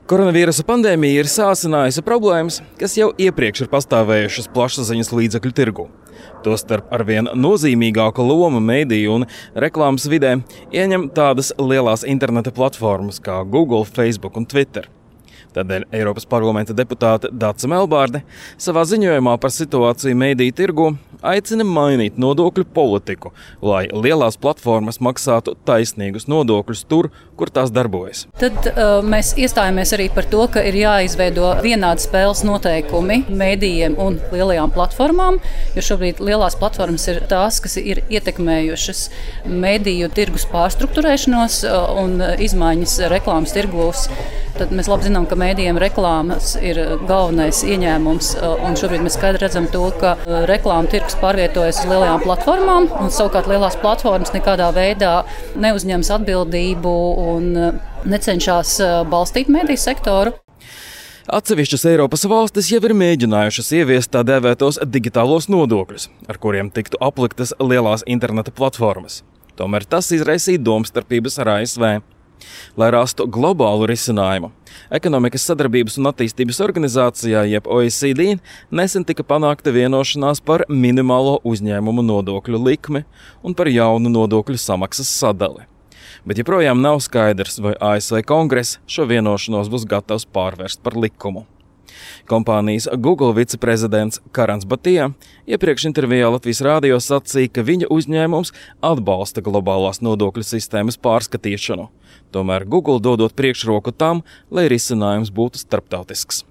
Koronavīrusa pandēmija ir sāsinājusi problēmas, kas jau iepriekš ir pastāvējušas plašsaziņas līdzekļu tirgū. Tostarp arvien nozīmīgāku lomu mediju un reklāmas vidē ieņem tādas lielās interneta platformas kā Google, Facebook un Twitter. Tādēļ Eiropas parlamenta deputāte Dace Melbārde savā ziņojumā par situāciju mediju tirgu aicina mainīt nodokļu politiku, lai lielās platformas maksātu taisnīgus nodokļus tur, kur tās darbojas. Tad mēs iestājāmies arī par to, ka ir jāizveido vienādi spēles noteikumi medijiem un lielajām platformām, jo šobrīd lielās platformas ir tās, kas ir ietekmējušas mediju tirgus pārstruktūrēšanos un izmaiņas reklāmas tirgos. Tad mēs labi zinām, ka medijiem reklāmas ir galvenais ieņēmums, un šobrīd mēs skaidri redzam to, ka reklāma tirgus pārvietojas uz lielajām platformām, un savukārt lielās platformas nekādā veidā neuzņemas atbildību un necenšas balstīt mediju sektoru. Atsevišķas Eiropas valstis jau ir mēģinājušas ieviest tā dēvētos digitālos nodokļus, ar kuriem tiktu apliktas lielās interneta platformas. Tomēr tas izraisīja domstarpības ar ASV. Lai rastu globālu risinājumu, Ekonomikas sadarbības un attīstības organizācijā, jeb OECD, nesen tika panākta vienošanās par minimālo uzņēmumu nodokļu likmi un par jaunu nodokļu samaksas sadali. Bet joprojām nav skaidrs, vai ASV Kongress šo vienošanos būs gatavs pārvērst par likumu. Kompānijas Google viceprezidents Karans Batija iepriekš intervijā Latvijas rādio sacīja, ka viņa uzņēmums atbalsta globālās nodokļu sistēmas pārskatīšanu. Tomēr Google dodot priekšroku tam, lai risinājums būtu starptautisks.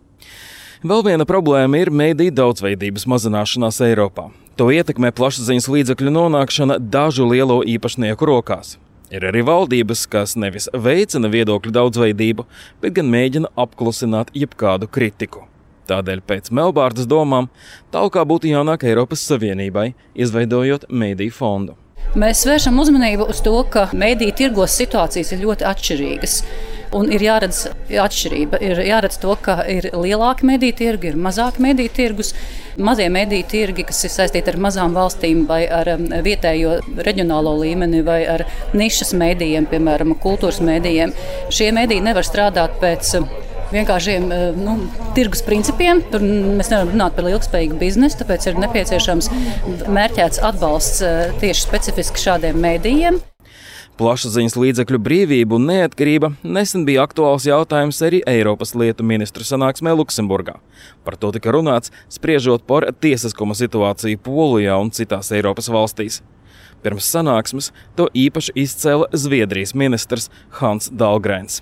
Vēl viena problēma ir mediju daudzveidības mazināšanās Eiropā. To ietekmē plašsaziņas līdzekļu nonākšana dažu lielo īpašnieku rokās. Ir arī valdības, kas nevis veicina viedokļu daudzveidību, bet gan mēģina apklusināt jebkādu kritiku. Tādēļ pēc Melbārdes domām tālāk būtu jānāk Eiropas Savienībai, izveidojot mediju fondu. Mēs vēršam uzmanību uz to, ka mediju tirgos situācijas ir ļoti atšķirīgas. Un ir jāredz atšķirība. Ir jāredz to, ka ir lielāki mediju tirgi, ir mazāki mediju tirgus. Mazie mediju tirgi, kas ir saistīti ar mazām valstīm vai ar vietējo reģionālo līmeni vai ar nišas medijiem, piemēram, kultūras medijiem. Šie mediji nevar strādāt pēc vienkāršiem tirgus principiem. Tur mēs nevaram runāt par ilgspējīgu biznesu, tāpēc ir nepieciešams mērķēts atbalsts tieši specifiski šādiem medijiem. Plašsaziņas līdzekļu brīvība un neatkarība nesen bija aktuāls jautājums arī Eiropas lietu ministru sanāksmē Luksemburgā. Par to tika runāts, spriežot par tiesiskuma situāciju Polijā un citās Eiropas valstīs. Pirms sanāksmes to īpaši izcēla Zviedrijas ministrs Hans Dahlgrens.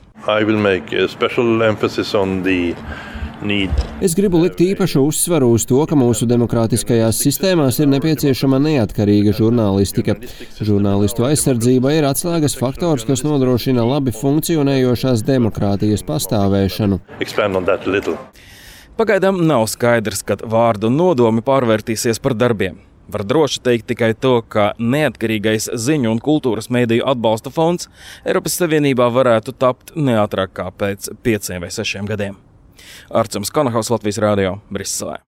Es gribu likt īpašu uzsvaru uz to, ka mūsu demokrātiskajās sistēmās ir nepieciešama neatkarīga žurnālistika. Žurnālistu aizsardzība ir atslēgas faktors, kas nodrošina labi funkcionējošās demokrātijas pastāvēšanu. Pagaidām nav skaidrs, kad vārdu un nodomi pārvērtīsies par darbiem. Var droši teikt tikai to, ka neatkarīgais ziņu un kultūras mediju atbalsta fonds Eiropas Savienībā varētu tapt neātrāk kā pēc 5 vai 6 gadiem. Arcums Konahaus, Latvijas rādio, Briselē.